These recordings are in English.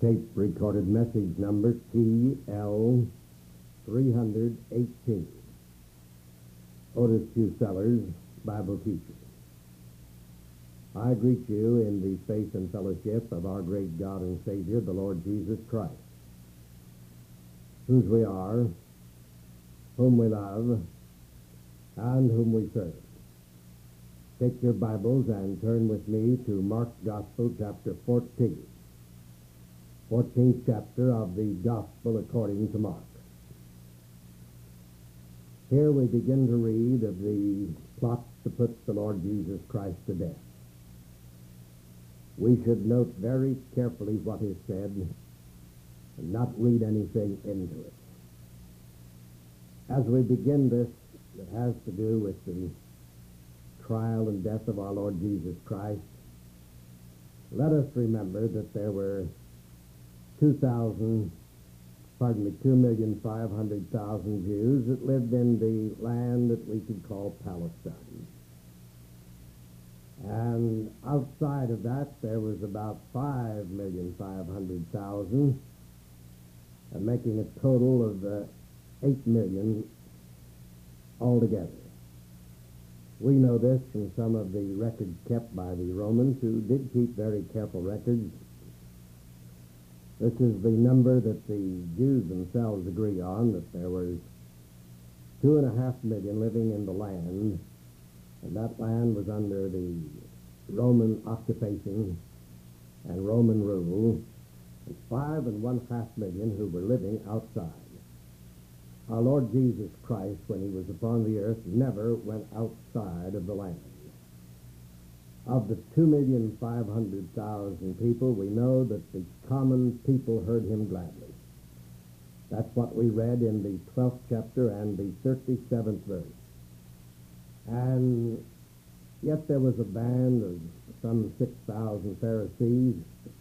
Tape recorded message number TL 318. Otis Q. Sellers, Bible teacher. I greet you in the faith and fellowship of our great God and Savior, the Lord Jesus Christ, whose we are, whom we love, and whom we serve. Take your Bibles and turn with me to Mark's Gospel, chapter 14. 14th chapter of the Gospel according to Mark. Here we begin to read of the plot to put the Lord Jesus Christ to death. We should note very carefully what is said and not read anything into it. As we begin this, that has to do with the trial and death of our Lord Jesus Christ, let us remember that there were 2,500,000 Jews that lived in the land that we could call Palestine. And outside of that, there was about 5,500,000, making a total of 8 million altogether. We know this from some of the records kept by the Romans, who did keep very careful records. This is the number that the Jews themselves agree on, that there was 2.5 million living in the land, and that land was under the Roman occupation and Roman rule, and 5.5 million who were living outside. Our Lord Jesus Christ, when he was upon the earth, never went outside of the land. Of the 2,500,000 people, we know that the common people heard him gladly. That's what we read in the 12th chapter and the 37th verse. And yet there was a band of some 6,000 Pharisees,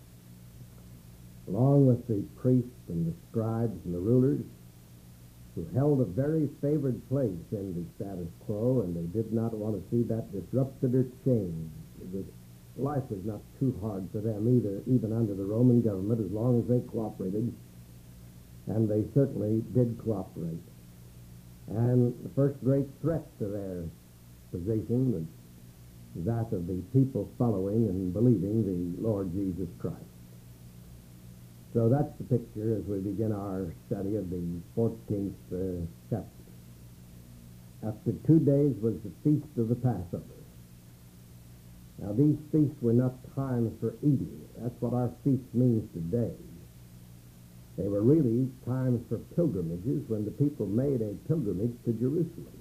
along with the priests and the scribes and the rulers, who held a very favored place in the status quo, and they did not want to see that disrupted or changed. Life was not too hard for them either, even under the Roman government, as long as they cooperated, and they certainly did cooperate. And the first great threat to their position was that of the people following and believing the Lord Jesus Christ. So that's the picture as we begin our study of the 14th chapter. After 2 days was the feast of the Passover. Now, these feasts were not times for eating. That's what our feast means today. They were really times for pilgrimages, when the people made a pilgrimage to Jerusalem.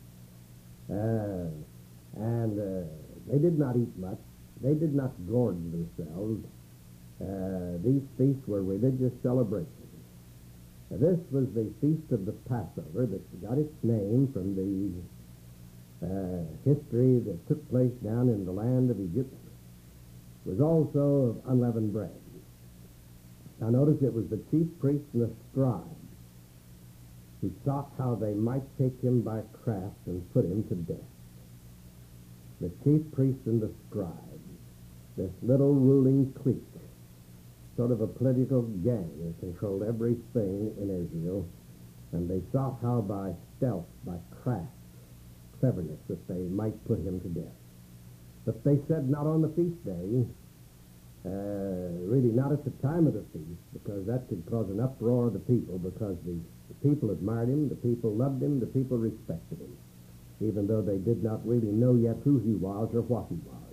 They did not eat much. They did not gorge themselves. These feasts were religious celebrations. Now, this was the feast of the Passover that got its name from the history that took place down in the land of Egypt. It was also of unleavened bread. Now notice it was the chief priests and the scribes who sought how they might take him by craft and put him to death. The chief priests and the scribes, this little ruling clique, sort of a political gang that controlled everything in Israel, and they sought how by stealth, by craft, cleverness, that they might put him to death. But they said not on the feast day, really not at the time of the feast, because that could cause an uproar of the people, because the people admired him, the people loved him, the people respected him, even though they did not really know yet who he was or what he was.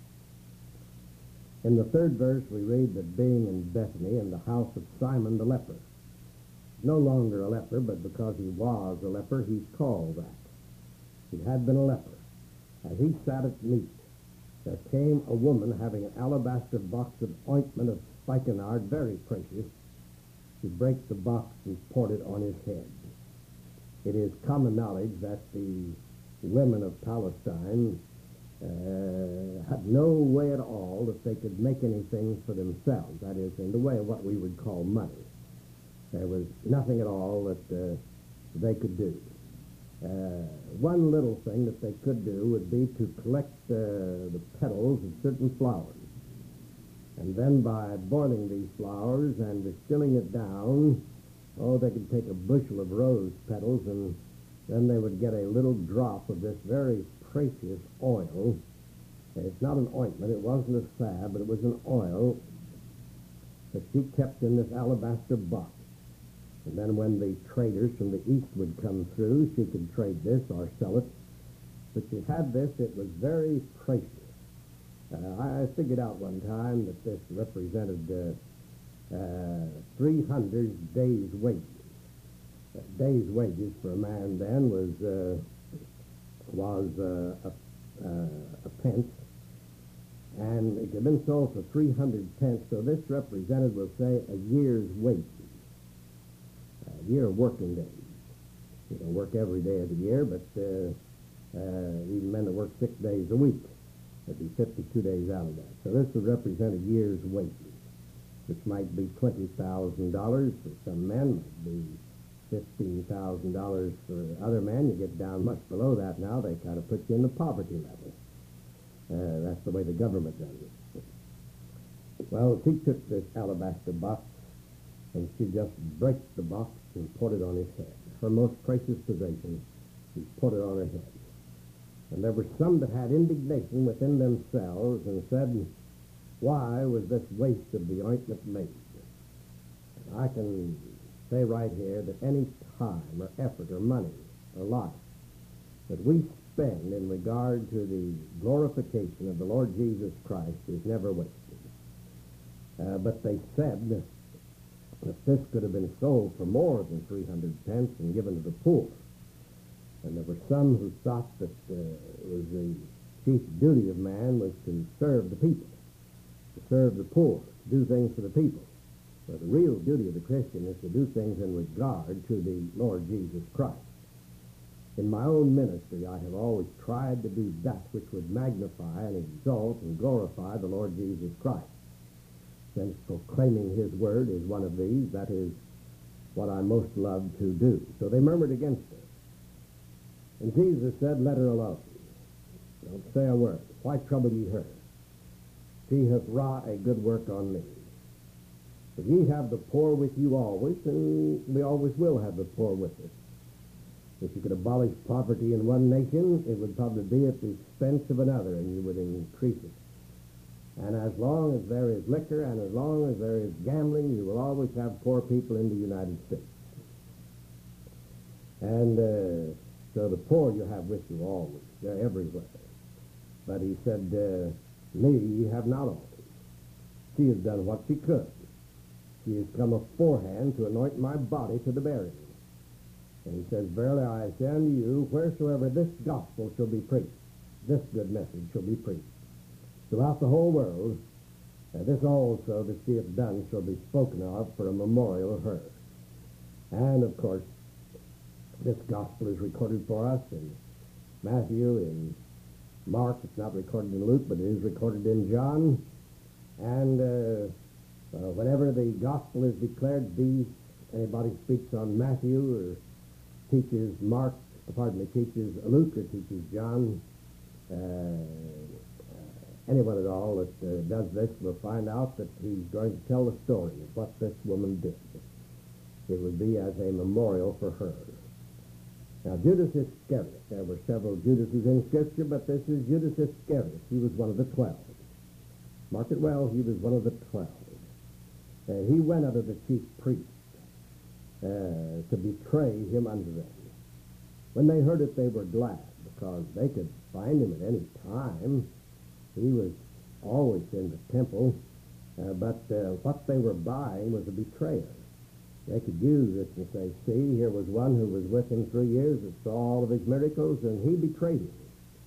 In the 3rd verse we read that being in Bethany in the house of Simon the leper, no longer a leper, but because he was a leper, he's called that. He had been a leper. As he sat at meat, there came a woman having an alabaster box of ointment of spikenard, very precious. She brake the box and poured it on his head. It is common knowledge that the women of Palestine had no way at all that they could make anything for themselves, that is, in the way of what we would call money. There was nothing at all that they could do. One little thing that they could do would be to collect the petals of certain flowers And then by boiling these flowers and distilling it down, they could take a bushel of rose petals, and then they would get a little drop of this very precious oil. It's not an ointment, it wasn't a salve, but it was an oil that she kept in this alabaster box. And then when the traders from the east would come through, she could trade this or sell it. But she had this, it was very precious. I figured out one time that this represented 300 days' wages. Day's wages for a man then was a pence, and it had been sold for 300 pence. So this represented, we'll say, a year's wages, a year of working days. You don't work every day of the year, but even men that work 6 days a week. There'd be 52 days out of that. So this would represent a year's wages, which might be $20,000 for some men, might be $15,000 for other men. You get down much below that now, they kind of put you in the poverty level. That's the way the government does it. Well, she took this alabaster box, and she just breaks the box and put it on his head. Her most precious possession, she put it on her head. And there were some that had indignation within themselves and said, why was this waste of the ointment made? And I can say right here that any time or effort or money or life that we spend in regard to the glorification of the Lord Jesus Christ is never wasted. But they said that this could have been sold for more than 300 pence and given to the poor. And there were some who thought that it was the chief duty of man was to serve the people, to serve the poor, to do things for the people. But the real duty of the Christian is to do things in regard to the Lord Jesus Christ. In my own ministry, I have always tried to do that which would magnify and exalt and glorify the Lord Jesus Christ. Since proclaiming his word is one of these, that is what I most love to do. So they murmured against her. And Jesus said, let her alone. Don't say a word. Why trouble ye her? She hath wrought a good work on me. But ye have the poor with you always, and we always will have the poor with us. If you could abolish poverty in one nation, it would probably be at the expense of another, and you would increase it. And as long as there is liquor and as long as there is gambling, you will always have poor people in the United States. And so the poor you have with you always. They're everywhere. But he said, me ye have not always. She has done what she could. She has come aforehand to anoint my body to the burying. And he says, verily I say unto you, wheresoever this gospel shall be preached, this good message shall be preached throughout the whole world, this also that she hath done shall be spoken of for a memorial of her. And of course, this gospel is recorded for us in Matthew, in Mark. It's not recorded in Luke, but it is recorded in John. And whenever the gospel is declared, anybody speaks on Matthew or teaches teaches Luke or teaches John, anyone at all that does this will find out that he's going to tell the story of what this woman did. It would be as a memorial for her. Now, Judas Iscariot, there were several Judases in Scripture, but this is Judas Iscariot. He was one of the 12. Mark it well, he was one of the 12. He went unto the chief priest to betray him unto them. When they heard it, they were glad, because they could find him at any time. He was always in the temple, but what they were buying was a betrayer. They could use this and say, see, here was one who was with him 3 years that saw all of his miracles, and he betrayed him.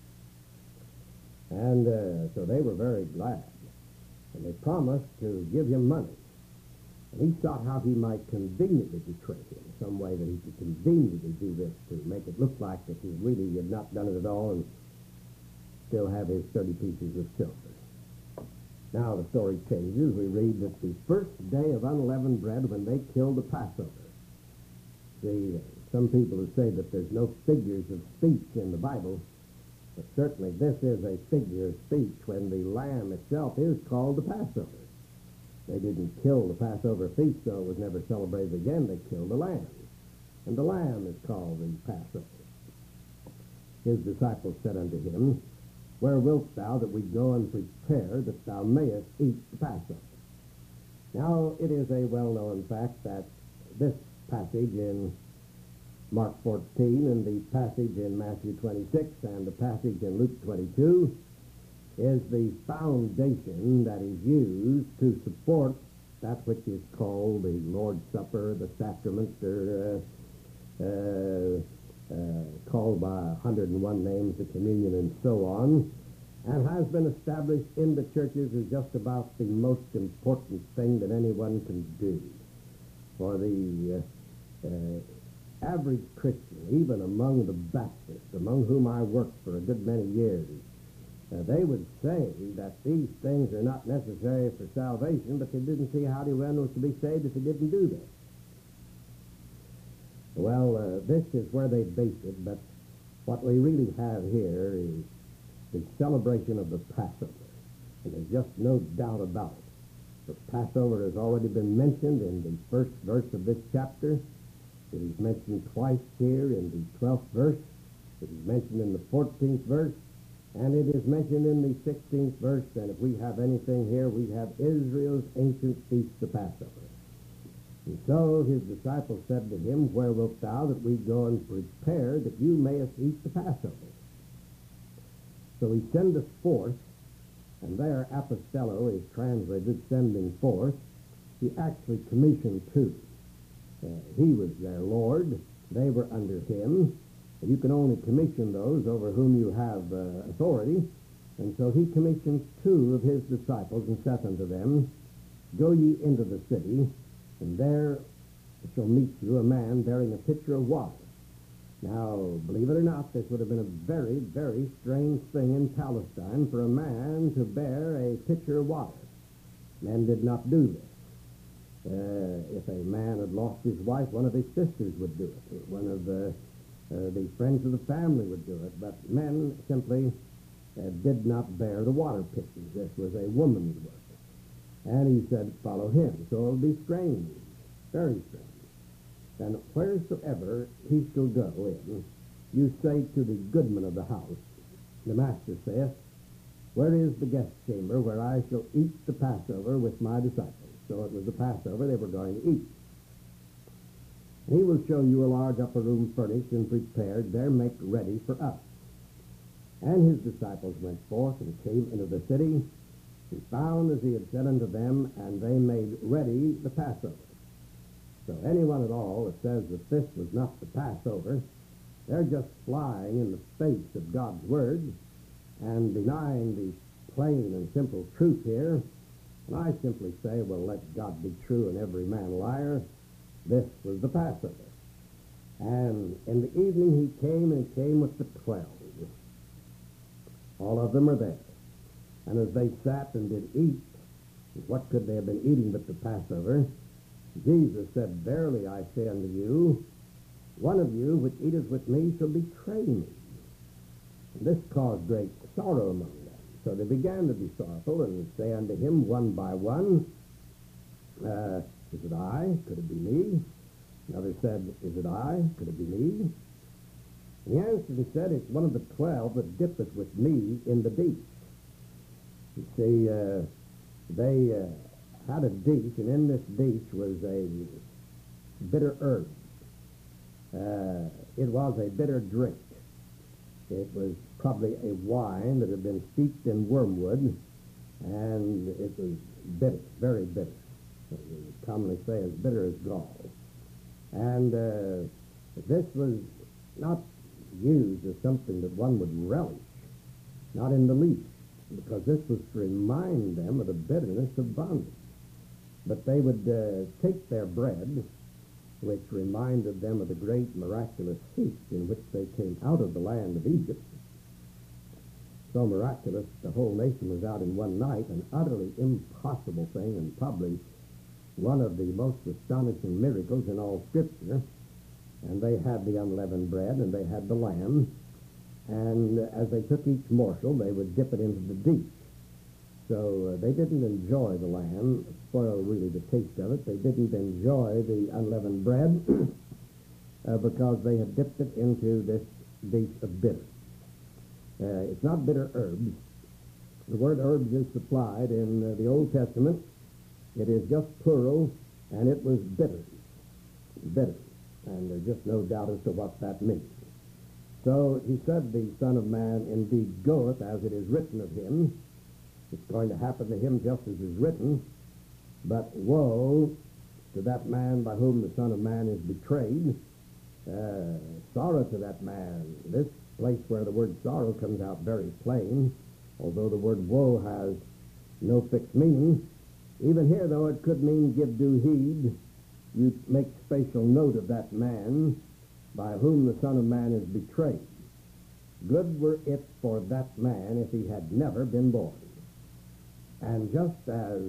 And so they were very glad. And they promised to give him money. And he sought how he might conveniently betray him, some way that he could conveniently do this to make it look like that he really had not done it at all and still have his 30 pieces of silver. Now the story changes. We read that the first day of unleavened bread, when they killed the Passover. See, some people who say that there's no figures of speech in the Bible, but certainly this is a figure of speech when the lamb itself is called the Passover. They didn't kill the Passover feast, so it was never celebrated again. They killed the lamb. And the lamb is called the Passover. His disciples said unto him, Where wilt thou that we go and prepare that thou mayest eat the Passover? Now, it is a well-known fact that this passage in Mark 14 and the passage in Matthew 26 and the passage in Luke 22 is the foundation that is used to support that which is called the Lord's Supper, the sacrament, or called by 101 names, the communion, and so on, and has been established in the churches as just about the most important thing that anyone can do. For the average Christian, even among the Baptists, among whom I worked for a good many years, they would say that these things are not necessary for salvation, but they didn't see how anyone was to be saved if they didn't do this. Well, this is where they base it, but what we really have here is the celebration of the Passover. And there's just no doubt about it. The Passover has already been mentioned in the first verse of this chapter. It is mentioned twice here in the 12th verse. It is mentioned in the 14th verse. And it is mentioned in the 16th verse. And if we have anything here, we have Israel's ancient feast, the Passover. And so his disciples said to him, Where wilt thou that we go and prepare that you mayest eat the Passover? So he sendeth forth, and there apostello is translated sending forth. He actually commissioned two. He was their Lord. They were under him. And you can only commission those over whom you have authority. And so he commissioned two of his disciples and saith unto them, Go ye into the city, and there shall meet you a man bearing a pitcher of water. Now, believe it or not, this would have been a very, very strange thing in Palestine for a man to bear a pitcher of water. Men did not do this. If a man had lost his wife, one of his sisters would do it. One of the friends of the family would do it. But men simply did not bear the water pitchers. This was a woman's work. And he said, Follow him. So it'll be strange, very strange. And wheresoever he shall go in, you say to the goodman of the house, the master saith, Where is the guest chamber where I shall eat the Passover with my disciples? So it was the Passover they were going to eat. And he will show you a large upper room furnished and prepared, there make ready for us. And his disciples went forth and came into the city, and found as he had said unto them, and they made ready the Passover. So anyone at all that says that this was not the Passover, they're just flying in the face of God's word and denying the plain and simple truth here. And I simply say, well, let God be true and every man a liar. This was the Passover. And in the evening he came with the 12. All of them are there. And as they sat and did eat, what could they have been eating but the Passover? Jesus said, Verily I say unto you, one of you which eateth with me shall betray me. And this caused great sorrow among them. So they began to be sorrowful, and say unto him one by one, Is it I? Could it be me? Another said, Is it I? Could it be me? And he answered and said, It's one of the 12 that dippeth with me in the dish. You see, they had a dish, and in this dish was a bitter herb. It was a bitter drink. It was probably a wine that had been steeped in wormwood, and it was bitter, very bitter. We would commonly say as bitter as gall. And this was not used as something that one would relish, not in the least, because this was to remind them of the bitterness of bondage. But they would take their bread, which reminded them of the great miraculous feast in which they came out of the land of Egypt. So miraculous, the whole nation was out in one night, an utterly impossible thing, and probably one of the most astonishing miracles in all Scripture. And they had the unleavened bread, and they had the lamb, and as they took each morsel, they would dip it into the dish. So they didn't enjoy the lamb, spoiled really the taste of it. They didn't enjoy the unleavened bread because they had dipped it into this dish of bitter. It's not bitter herbs. The word herbs is supplied in the Old Testament. It is just plural, and it was bitter. Bitter. And there's just no doubt as to what that means. So he said, the Son of Man indeed goeth, as it is written of him. It's going to happen to him just as is written. But woe to that man by whom the Son of Man is betrayed. Sorrow to that man. This place where the word sorrow comes out very plain, although the word woe has no fixed meaning. Even here, though, it could mean give due heed. You make special note of that man by whom the Son of Man is betrayed. Good were it for that man if he had never been born. And just as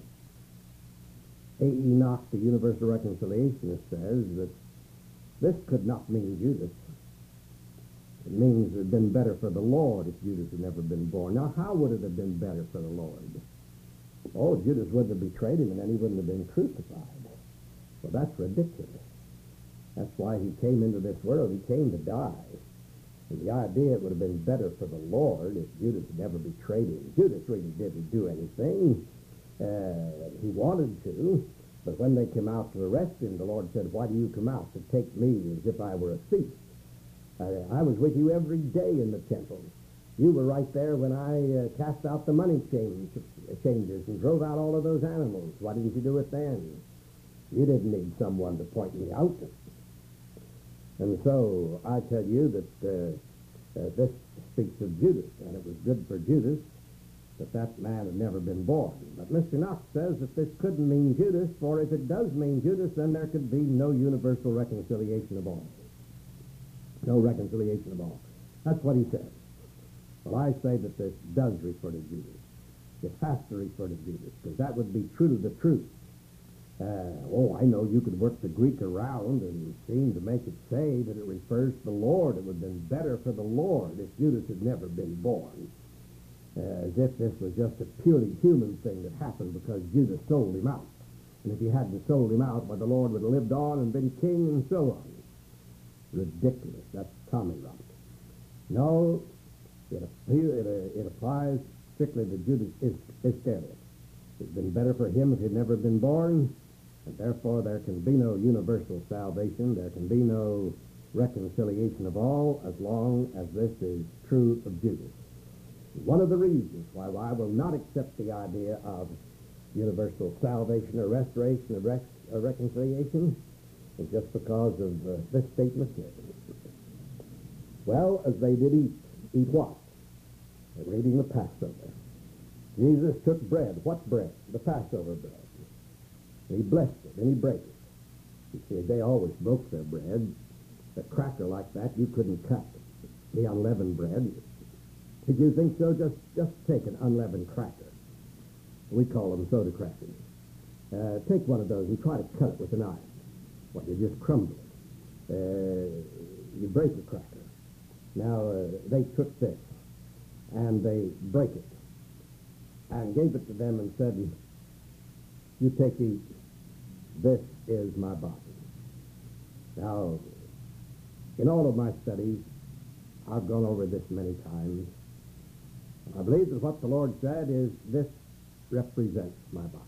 A. Enoch, the universal reconciliationist, says that this could not mean Judas. It means it had been better for the Lord if Judas had never been born. Now, how would it have been better for the Lord? Oh, Judas wouldn't have betrayed him, and then he wouldn't have been crucified. Well, that's ridiculous. That's why he came into this world. He came to die. And the idea it would have been better for the Lord if Judas had never betrayed him. Judas really didn't do anything. He wanted to, but when they came out to arrest him, the Lord said, why do you come out to take me as if I were a thief? I was with you every day in the temple. You were right there when I cast out the money changers and drove out all of those animals. Why didn't you do it then? You didn't need someone to point me out. And so I tell you that this speaks of Judas, and it was good for Judas that that man had never been born. But Mr. Knox says that this couldn't mean Judas, for if it does mean Judas, then there could be no universal reconciliation of all. No reconciliation of all. That's what he says. Well, I say that this does refer to Judas. It has to refer to Judas, because that would be true to the truth. I know you could work the Greek around and seem to make it say that it refers to the Lord. It would have been better for the Lord if Judas had never been born. As if this was just a purely human thing that happened because Judas sold him out. And if he hadn't sold him out, well, the Lord would have lived on and been king and so on. Ridiculous. That's Tommy rot. No, it applies strictly to Judas Iscariot. It's been better for him if he'd never been born, and therefore there can be no universal salvation. There can be no reconciliation of all as long as this is true of Judas. One of the reasons why I will not accept the idea of universal salvation or restoration or reconciliation is just because of this statement here. Well, as they did eat what? They were eating the Passover. Jesus took bread. What bread? The Passover bread. And he blessed it, and he brake it. You see, they always broke their bread. A cracker like that, you couldn't cut. The unleavened bread. Did you think so? Just take an unleavened cracker. We call them soda crackers. Take one of those and try to cut it with a knife. Well, you just crumble it. You break a cracker. Now, they took this, and they break it, and gave it to them and said, you take, eat. This is my body. Now, in all of my studies, I've gone over this many times. I believe that what the Lord said is, this represents my body.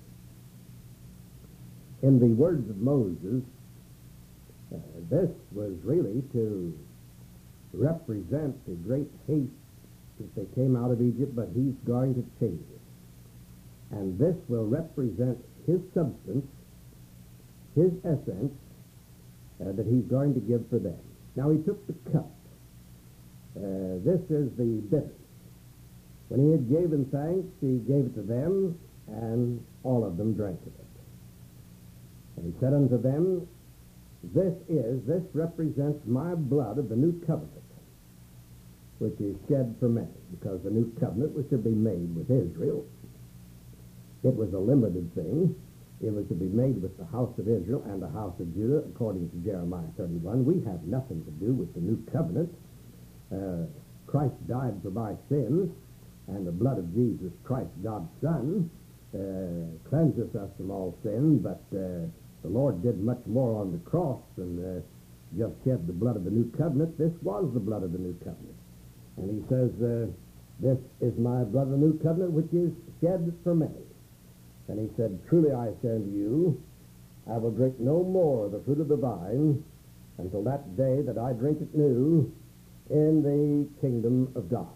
In the words of Moses, this was really to represent the great haste that they came out of Egypt, but he's going to change it. And this will represent his substance, his essence, that he's going to give for them. Now, he took the cup. This is the bitter. When he had given thanks, he gave it to them, and all of them drank of it. And he said unto them, this represents my blood of the new covenant, which is shed for many, because the new covenant was to be made with Israel. It was a limited thing. It was to be made with the house of Israel and the house of Judah, according to Jeremiah 31. We have nothing to do with the new covenant. Christ died for my sins, And the blood of Jesus Christ, God's Son, cleanses us from all sin, but the Lord did much more on the cross than just shed the blood of the new covenant. This was the blood of the new covenant. And he says, this is my blood of the new covenant, which is shed for many. And he said, truly I say unto you, I will drink no more of the fruit of the vine until that day that I drink it new in the kingdom of God.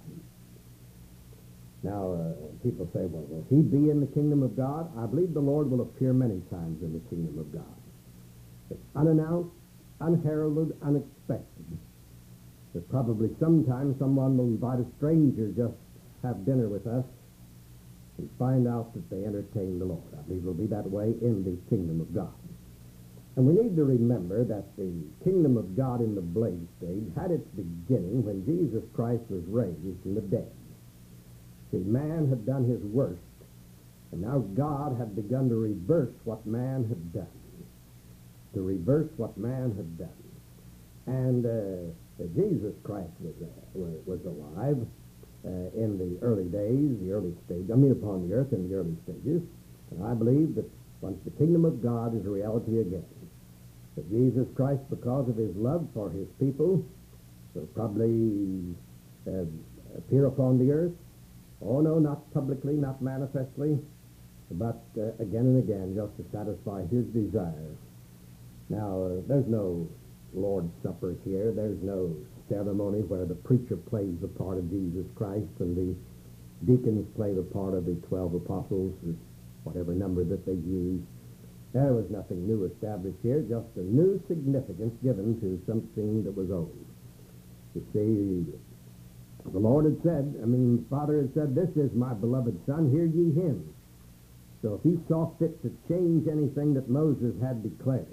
Now, people say, well, will he be in the kingdom of God? I believe the Lord will appear many times in the kingdom of God. It's unannounced, unheralded, unexpected. There's probably sometime someone will invite a stranger just have dinner with us and find out that they entertain the Lord. I believe it will be that way in the kingdom of God. And we need to remember that the kingdom of God in the blaze stage had its beginning when Jesus Christ was raised from the dead. See, man had done his worst, and now God had begun to reverse what man had done. To reverse what man had done. And Jesus Christ was alive in the early days, the early stage, upon the earth in the early stages. And I believe that once the kingdom of God is a reality again, that Jesus Christ, because of his love for his people, will probably appear upon the earth. Oh, no, not publicly, not manifestly, but again and again, just to satisfy his desire. Now, there's no Lord's Supper here. There's no ceremony where the preacher plays the part of Jesus Christ and the deacons play the part of the 12 apostles, or whatever number that they use. There was nothing new established here, just a new significance given to something that was old. You see, the Lord had said, the Father had said, this is my beloved Son, hear ye him. So if he saw fit to change anything that Moses had declared,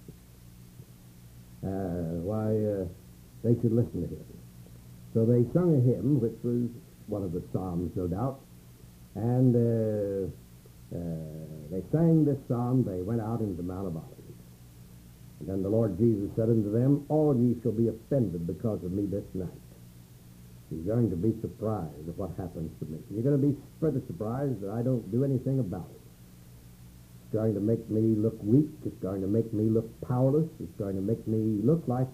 they should listen to him. So they sung a hymn, which was one of the Psalms, no doubt, and they sang this psalm. They went out into the Mount of Olives. And then the Lord Jesus said unto them, all ye shall be offended because of me this night. You're going to be surprised at what happens to me. You're going to be further surprised that I don't do anything about it. It's going to make me look weak. It's going to make me look powerless. It's going to make me look like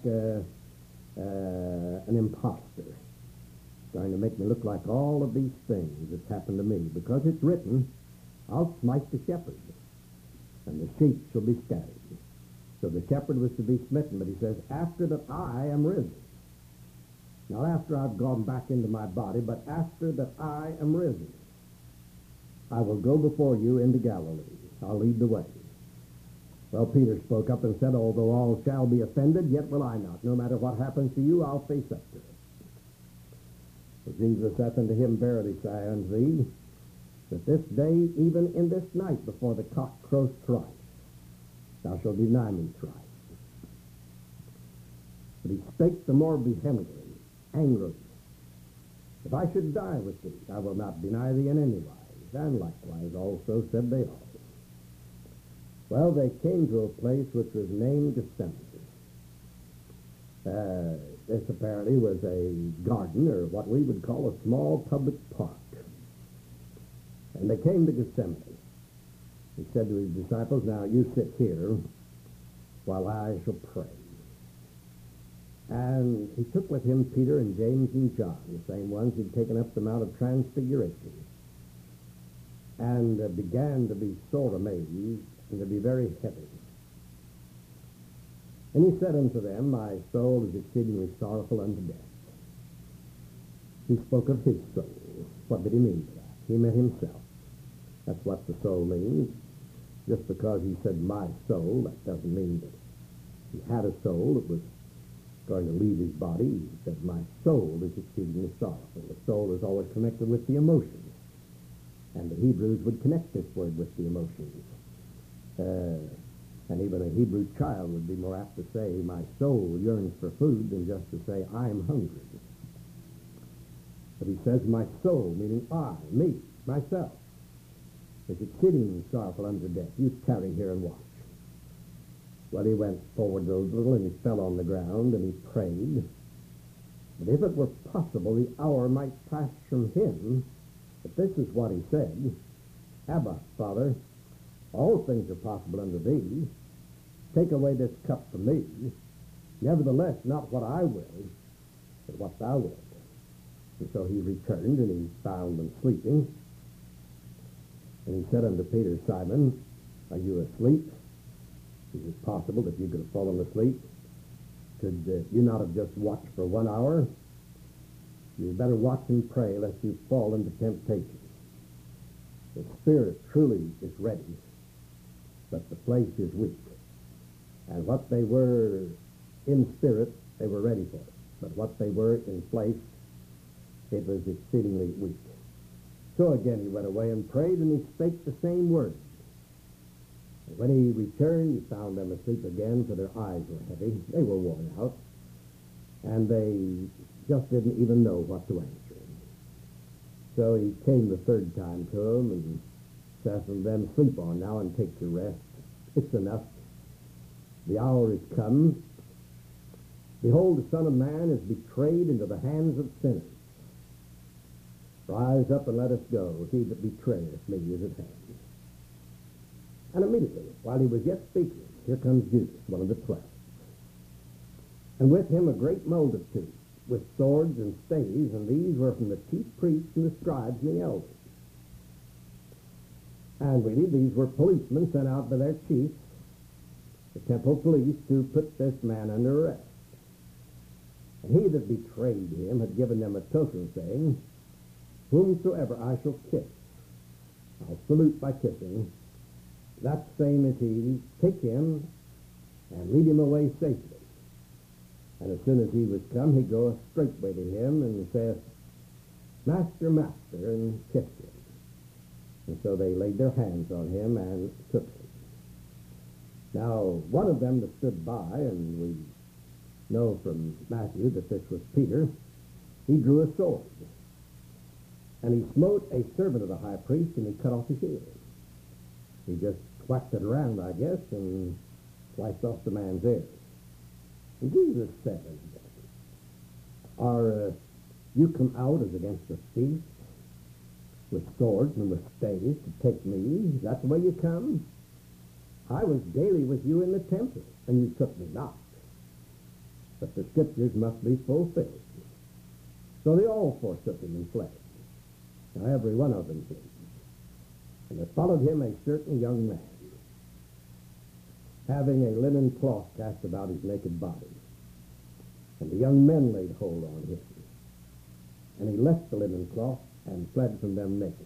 an imposter. It's going to make me look like all of these things that's happened to me. Because it's written, I'll smite the shepherd, and the sheep shall be scattered. So the shepherd was to be smitten, but he says, after that I am risen. Not after I've gone back into my body, but after that I am risen. I will go before you into Galilee. I'll lead the way. Well, Peter spoke up and said, although all shall be offended, yet will I not. No matter what happens to you, I'll face up to it. So Jesus saith unto him, verily say I unto thee, that this day, even in this night, before the cock crows thrice, thou shalt deny me thrice. But he spake the more vehemently, angrily, if I should die with thee, I will not deny thee in any wise. And likewise also said they all. Well, they came to a place which was named Gethsemane. This apparently was a garden, or what we would call a small public park. And they came to Gethsemane. He said to his disciples, now you sit here while I shall pray. And he took with him Peter and James and John, the same ones who'd taken up the Mount of Transfiguration, and began to be sore amazed and to be very heavy. And he said unto them, my soul is exceedingly sorrowful unto death. He spoke of his soul. What did he mean by that? He meant himself. That's what the soul means. Just because he said my soul, that doesn't mean that he had a soul that was going to leave his body. He said, my soul is exceedingly sorrowful. The soul is always connected with the emotions. And the Hebrews would connect this word with the emotions. And even a Hebrew child would be more apt to say, my soul yearns for food, than just to say, I'm hungry. But he says, my soul, meaning I, me, myself, is exceedingly sorrowful unto death. You tarry here and watch. Well, he went forward a little, and he fell on the ground, and he prayed. But if it were possible, the hour might pass from him But this is what he said, Abba, Father, all things are possible unto thee. Take away this cup from me. Nevertheless, not what I will, but what thou wilt. And so he returned, and he found them sleeping. And he said unto Peter, Simon, are you asleep? Is it possible that you could have fallen asleep? Could you not have just watched for 1 hour? You better watch and pray lest you fall into temptation. The spirit truly is ready, but the flesh is weak. And what they were in spirit, they were ready for it. But what they were in flesh, it was exceedingly weak. So again he went away and prayed, and he spake the same words. And when he returned, he found them asleep again, for their eyes were heavy. They were worn out, and they just didn't even know what to answer him. So he came the third time to them and said to them, sleep on now and take your rest. It's enough. The hour is come. Behold, the Son of Man is betrayed into the hands of sinners. Rise up and let us go. He that betrayeth me is at hand. And immediately, while he was yet speaking, here comes Judas, one of the 12. And with him a great multitude, with swords and staves, and these were from the chief priests and the scribes and the elders. And really, these were policemen sent out by their chiefs, the temple police, to put this man under arrest. And he that betrayed him had given them a token, saying, whomsoever I shall kiss, I'll salute by kissing. That same is he. Take him and lead him away safely. And as soon as he was come, he goeth straightway to him and saith, Master, Master, and kissed him. And so they laid their hands on him and took him. Now, one of them that stood by, and we know from Matthew that this was Peter, he drew a sword. And he smote a servant of the high priest, and he cut off his ear. He just whacked it around, I guess, and sliced off the man's ear. And Jesus said unto them, are you come out as against a thief, with swords and with staves to take me? Is that the way you come? I was daily with you in the temple, and you took me not. But the scriptures must be fulfilled. So they all forsook him and fled. Now every one of them fled. And there followed him a certain young man, having a linen cloth cast about his naked body. And the young men laid hold on him. And he left the linen cloth and fled from them naked.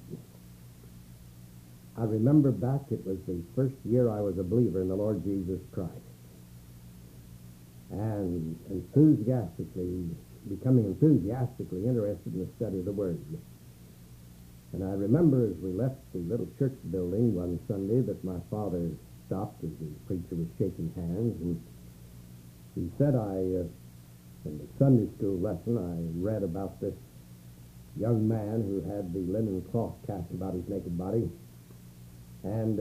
I remember back, it was the first year I was a believer in the Lord Jesus Christ. And becoming enthusiastically interested in the study of the Word. And I remember as we left the little church building one Sunday that my father stopped as the preacher was shaking hands, and he said, in the Sunday school lesson, I read about this young man who had the linen cloth cast about his naked body, and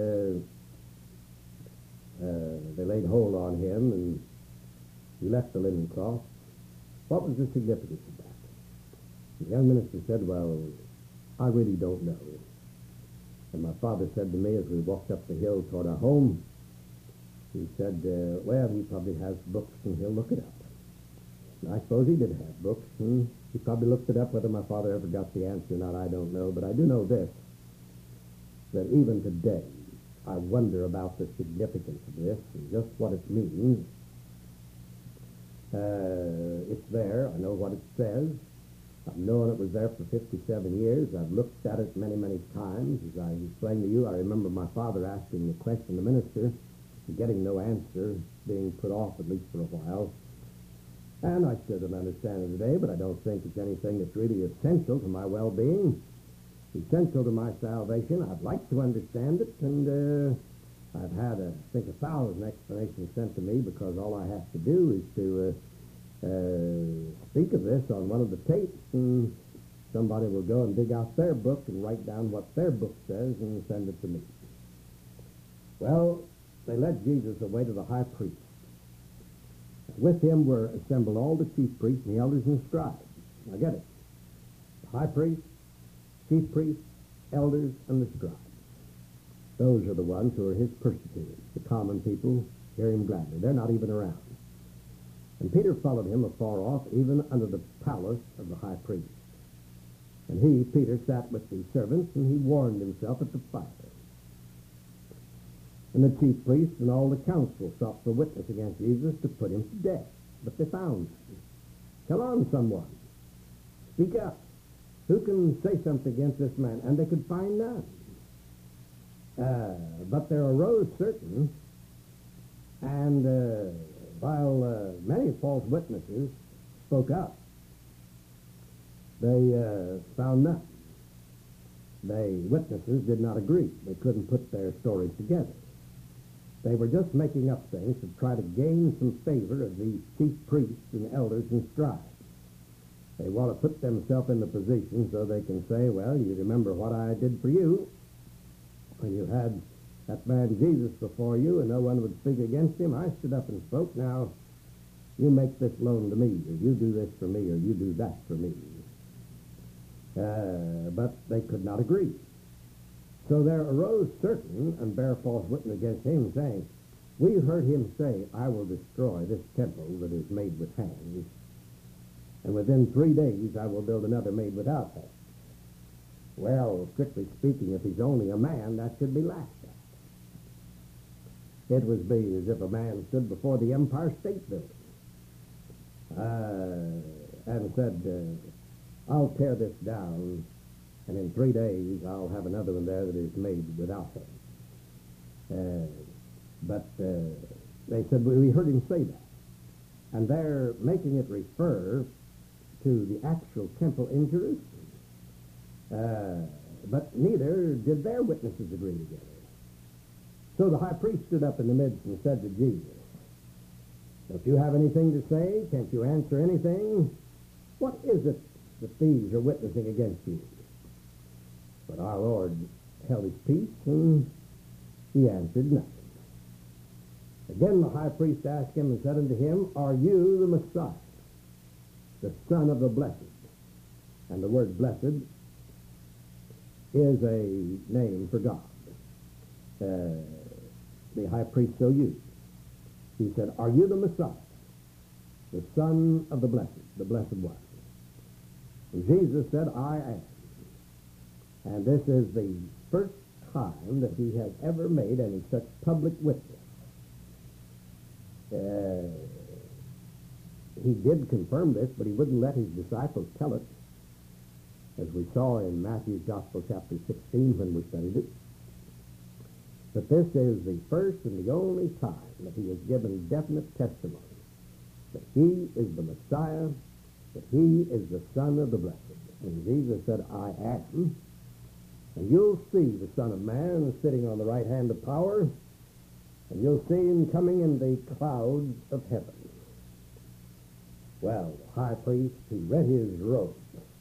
they laid hold on him, and he left the linen cloth. What was the significance of that? The young minister said, well, I really don't know. And my father said to me as we walked up the hill toward our home, he said, well, he probably has books and he'll look it up. And I suppose he did have books, and he probably looked it up. Whether my father ever got the answer or not, I don't know. But I do know this, that even today, I wonder about the significance of this and just what it means. It's there. I know what it says. I've known it was there for 57 years. I've looked at it many, many times. As I explained to you, I remember my father asking the question, the minister, and getting no answer, being put off at least for a while. And I still don't understand it today, but I don't think it's anything that's really essential to my well-being, essential to my salvation. I'd like to understand it, and I've had, I think, 1,000 explanations sent to me, because all I have to do is to speak of this on one of the tapes, and somebody will go and dig out their book and write down what their book says and send it to me. Well, they led Jesus away to the high priest. With him were assembled all the chief priests and the elders and the scribes. Now get it. The high priest, chief priests, elders, and the scribes. Those are the ones who are his persecutors. The common people hear him gladly. They're not even around. And Peter followed him afar off, even under the palace of the high priest. And he, Peter, sat with the servants, and he warmed himself at the fire. And the chief priests and all the council sought for witness against Jesus to put him to death. But they found none. Come on, someone. Speak up. Who can say something against this man? And they could find none. But there arose certain, and while many false witnesses spoke up, they found none. The witnesses did not agree. They couldn't put their stories together. They were just making up things to try to gain some favor of the chief priests and elders and scribes. They want to put themselves in the position so they can say, well, you remember what I did for you when you had that man Jesus before you and no one would speak against him. I stood up and spoke. Now, you make this loan to me, or you do this for me, or you do that for me. But they could not agree. So there arose certain and bare false witness against him, saying, we heard him say, I will destroy this temple that is made with hands, and within 3 days I will build another made without hands. Well, strictly speaking, if he's only a man, that should be laughed at. It would be as if a man stood before the Empire State Building and said, I'll tear this down, and in 3 days I'll have another one there that is made without hands. But they said, we heard him say that. And they're making it refer to the actual temple in Jerusalem. But neither did their witnesses agree together. So the high priest stood up in the midst and said to Jesus, don't you have anything to say? Can't you answer anything? What is it that these are witnessing against you? But our Lord held his peace, and he answered nothing. Again the high priest asked him and said unto him, are you the Messiah, the Son of the Blessed? And the word blessed is a name for God. The high priest so used. He said, are you the Messiah, the Son of the Blessed One? And Jesus said, I am. And this is the first time that he has ever made any such public witness. He did confirm this, but he wouldn't let his disciples tell it, as we saw in Matthew's Gospel, chapter 16, when we studied it. But this is the first and the only time that he has given definite testimony that he is the Messiah, that he is the Son of the Blessed. And Jesus said, I am. And you'll see the Son of Man sitting on the right hand of power, and you'll see him coming in the clouds of heaven. Well, the high priest, he rent his robe,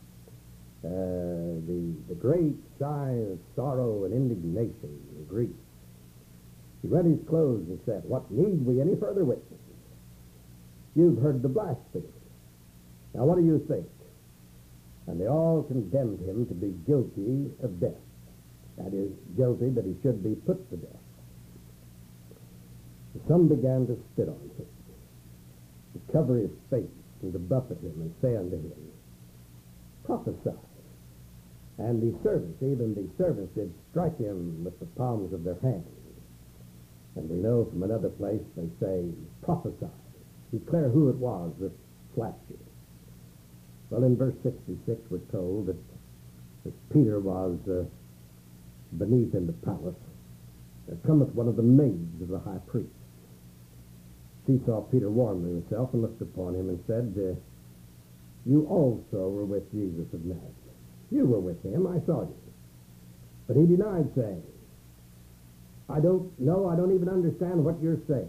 the great sign of sorrow and indignation and grief. He rent his clothes and said, what need we any further witnesses? You've heard the blasphemy. Now what do you think? And they all condemned him to be guilty of death. That is, guilty that he should be put to death. And some began to spit on him, to cover his face, and to buffet him, and say unto him, prophesy. And the servants, even the servants, did strike him with the palms of their hands. And we know from another place they say, prophesy. Declare who it was that slapped you. Well, in verse 66 we're told that Peter was beneath in the palace. There cometh one of the maids of the high priest. She saw Peter warming himself and looked upon him and said, you also were with Jesus of Nazareth. You were with him, I saw you. But he denied, saying, I don't know, I don't even understand what you're saying.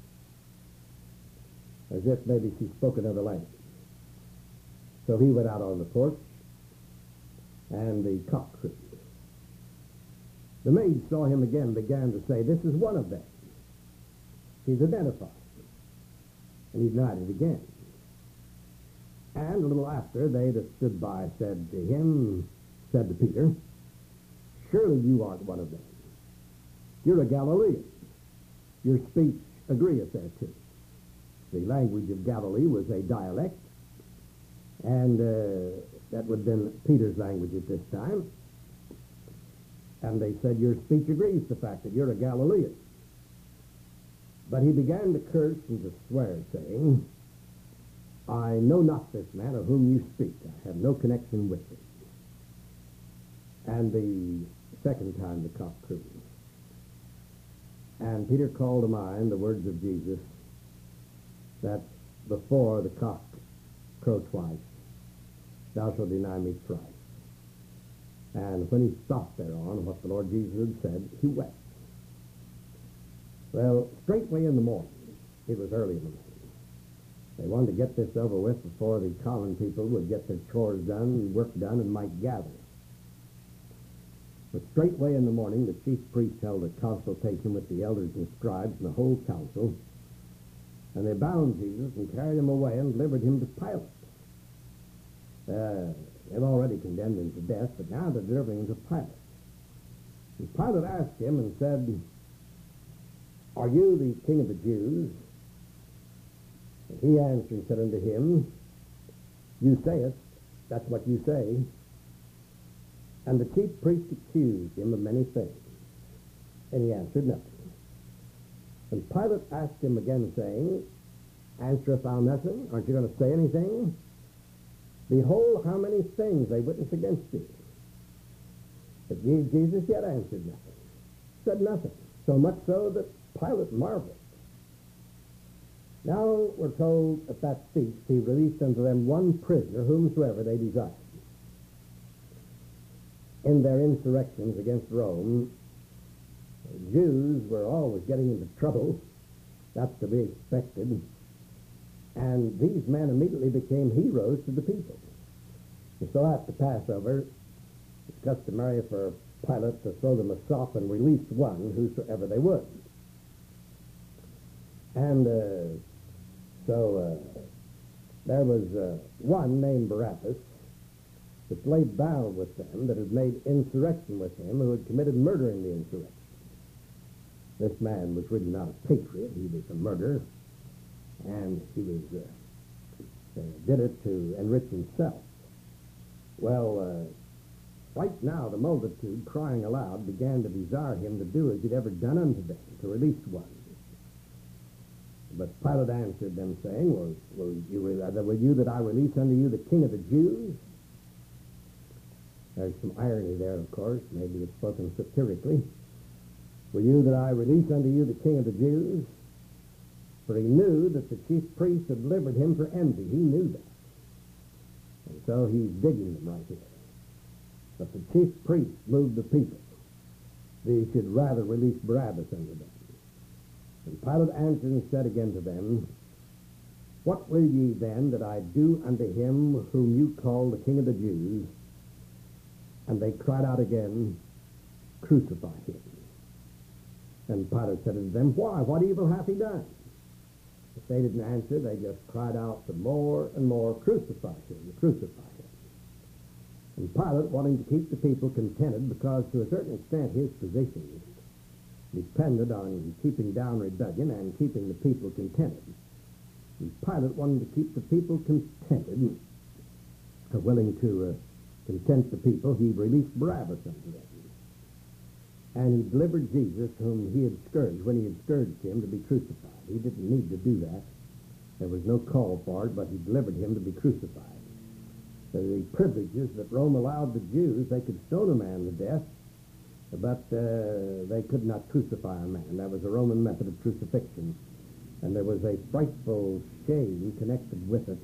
As if maybe she spoke another language. So he went out on the porch, and the cock crew. The maid saw him again and began to say, this is one of them. He's identified. And he denied it again. And a little after, they that stood by said to him, said to Peter, "Surely you aren't one of them. You're a Galilean. Your speech agreeth thereto." The language of Galilee was a dialect, and that would have been Peter's language at this time. And they said, "Your speech agrees the fact that you're a Galilean." But he began to curse and to swear, saying, "I know not this man of whom you speak. I have no connection with him." And the second time the cock crew. And Peter called to mind the words of Jesus, that before the cock crow twice, thou shalt deny me thrice. And when he thought thereon what the Lord Jesus had said, he wept. Well, straightway in the morning, it was early in the morning, they wanted to get this over with before the common people would get their chores done, work done, and might gather. But straightway in the morning, the chief priest held a consultation with the elders and scribes and the whole council, and they bound Jesus and carried him away and delivered him to Pilate. They've already condemned him to death, but now they're delivering him to Pilate. And Pilate asked him and said, "Are you the king of the Jews?" And he answered and said unto him, "You sayest, that's what you say." And the chief priest accused him of many things, and he answered nothing. And Pilate asked him again, saying, "Answerest thou nothing? Aren't you going to say anything? Behold, how many things they witness against thee." But Jesus yet answered nothing, said nothing, so much so that Pilate marveled. Now we're told at that feast he released unto them one prisoner, whomsoever they desired. In their insurrections against Rome, the Jews were always getting into trouble. That's to be expected. And these men immediately became heroes to the people. And so after Passover, it's customary for Pilate to throw them a sop and release one, whosoever they would. And there was one named Barabbas, which lay bound with them, that had made insurrection with him, who had committed murder in the insurrection. This man was really not a patriot. He was a murderer, and he was did it to enrich himself. Well, right now the multitude, crying aloud, began to desire him to do as he'd ever done unto them, to release one. But Pilate answered them, saying, will you that I release unto you the king of the Jews? There's some irony there, of course. Maybe it's spoken satirically. Will you that I release unto you the king of the Jews? For he knew that the chief priests had delivered him for envy. He knew that. And so he's digging them right here. But the chief priests moved the people. They should rather release Barabbas unto them. And Pilate answered and said again to them, What will ye then that I do unto him whom you call the king of the Jews? And they cried out again, Crucify him. And Pilate said unto them, Why? What evil hath he done? If they didn't answer, they just cried out the more and more, Crucify him, crucify him. And Pilate, wanting to keep the people contented, because to a certain extent his position depended on keeping down rebellion and keeping the people contented. And Pilate, wanting to keep the people contented, willing to content the people, he released Barabbas unto them. And he delivered Jesus, whom he had scourged, when he had scourged him, to be crucified. He didn't need to do that. There was no call for it, but he delivered him to be crucified. The privileges that Rome allowed the Jews, they could stone a man to death, but they could not crucify a man. That was a Roman method of crucifixion. And there was a frightful shame connected with it.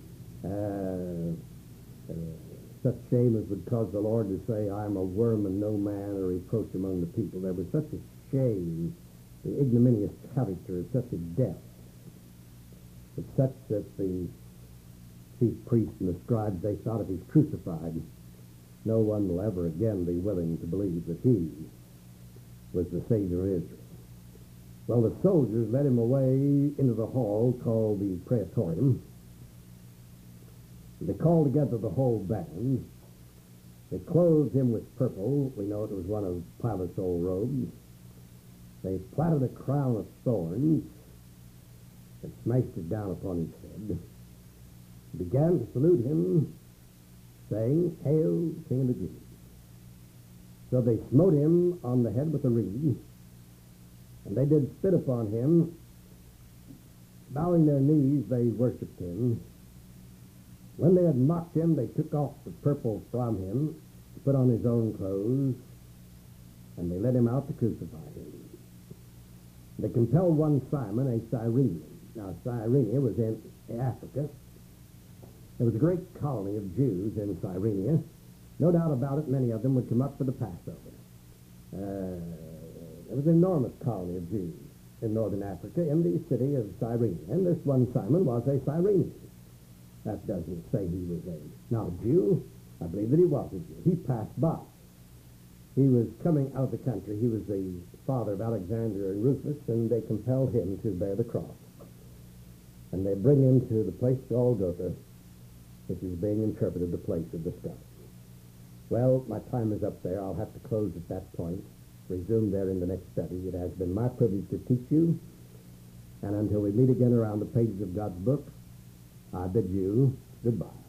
Such shame as would cause the Lord to say, I am a worm and no man, or reproach among the people. There was such a shame, the ignominious character of such a death, but such that the chief priests and the scribes, they thought if he's crucified, no one will ever again be willing to believe that he was the Savior of Israel. Well, the soldiers led him away into the hall called the Praetorium. They called together the whole band. They clothed him with purple. We know it was one of Pilate's old robes. They platted a crown of thorns and smashed it down upon his head. Began to salute him, saying, "Hail, King of the Jews." So they smote him on the head with a reed, and they did spit upon him. Bowing their knees, they worshipped him. When they had mocked him, they took off the purple from him, put on his own clothes, and they led him out to crucify him. They compelled one Simon, a Cyrenian. Now, Cyrenia was in Africa. There was a great colony of Jews in Cyrenia. No doubt about it, many of them would come up for the Passover. There was an enormous colony of Jews in northern Africa in the city of Cyrene. And this one Simon was a Cyrenian. That doesn't say he was not a Jew. I believe that he was a Jew. He passed by. He was coming out of the country. He was the father of Alexander and Rufus, and they compelled him to bear the cross. And they bring him to the place Golgotha, which is being interpreted the place of the skull. Well, my time is up there. I'll have to close at that point. Resume there in the next study. It has been my privilege to teach you. And until we meet again around the pages of God's book, I bid you goodbye.